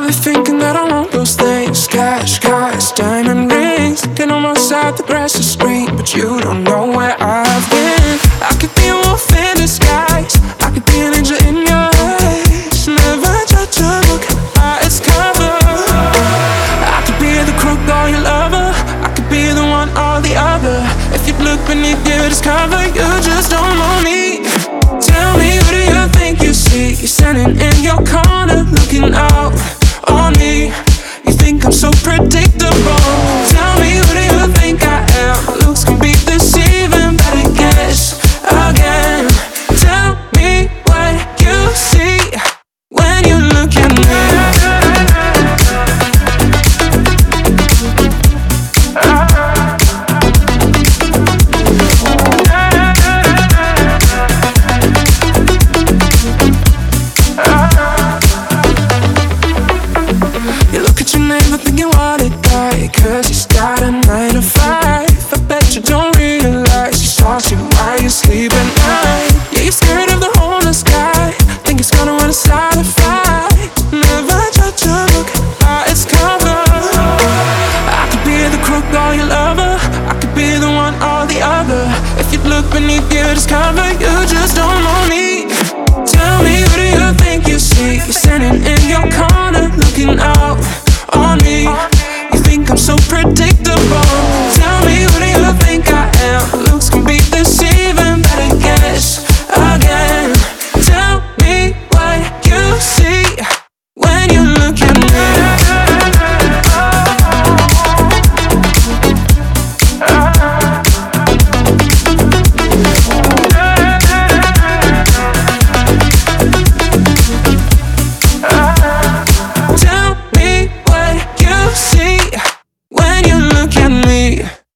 Probably thinking that I want those things. Cash, cars, diamond rings. Looking on my side, the grass is green, but you don't know where I've been. I could be a wolf in disguise, I could be an angel in your eyes. Never judge a book by its cover. I could be the crook or your lover, I could be the one or the other. If you look beneath your discover, you just don't know me. Tell me, who do you think you see? You're standing in your corner, looking out on me. You think I'm so predictable. Tell me, who do you think I am? My looks can be deceiving, better guess again. Tell me what you see when you look at me. You look at your neighbor thinking what a guy, 'cause he's got a 9 to 5. I bet you don't realize he stalks you while you sleep at night. Yeah, you're scared of the hole in the sky, think it's gonna run inside a fight. Never judge a book by its cover. I could be the crook or your lover, I could be the one or the other. If you look beneath your discover, you just don't know me. Tell me, who do you think you see? You're standing in your car,